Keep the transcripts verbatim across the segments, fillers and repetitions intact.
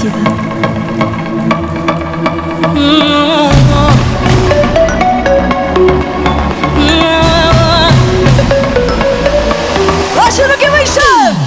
красиво. Ваши руки выше!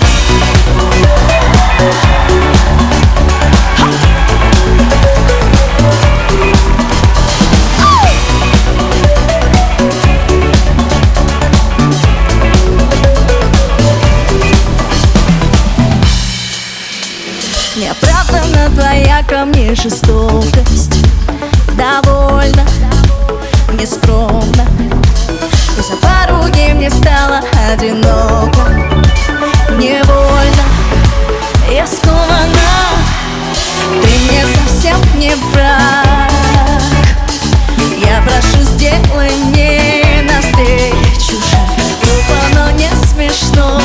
Неоправданна твоя ко мне жестокость. Довольно, нескромно. И за поруги мне стало одиноко. Невольно я скована. Ты мне совсем не враг. Я прошу, сделай мне навстречу шаг. Глупо, но не смешно.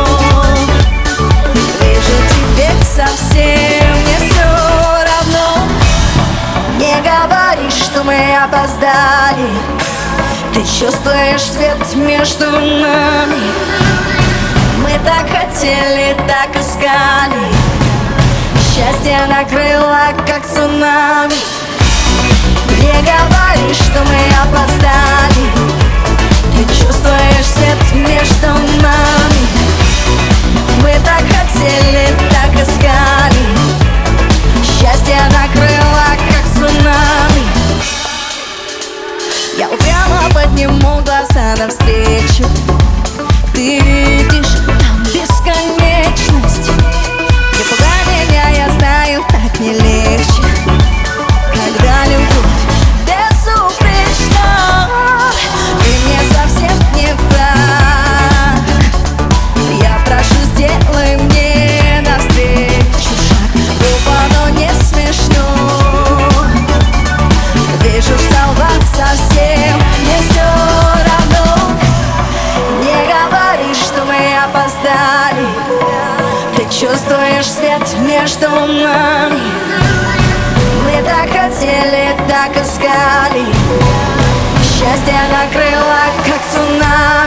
Вижу, тебе совсем не все равно. Не говори, что мы опоздали. Ты чувствуешь свет между нами. Мы так хотели, так искали. Счастье накрыло, как цунами. Не говори, что мы опоздали. Ты чувствуешь свет между нами. Мы так хотели, так искали. Счастье накрыло, как цунами. Я упрямо подниму глаза навстречу. Ты видишь там бесконечность. Не пугай меня, я знаю, так не легче. Когда любовь безупречна, ты мне совсем не враг. Я прошу, сделай мне навстречу шаг. Глупо, но не смешно. Вижу, что вам совсем не все равно. Не говори, что мы опоздали. Ты чувствуешь свет между нами. Мы так хотели, так искали. Счастье накрыло, как цунами.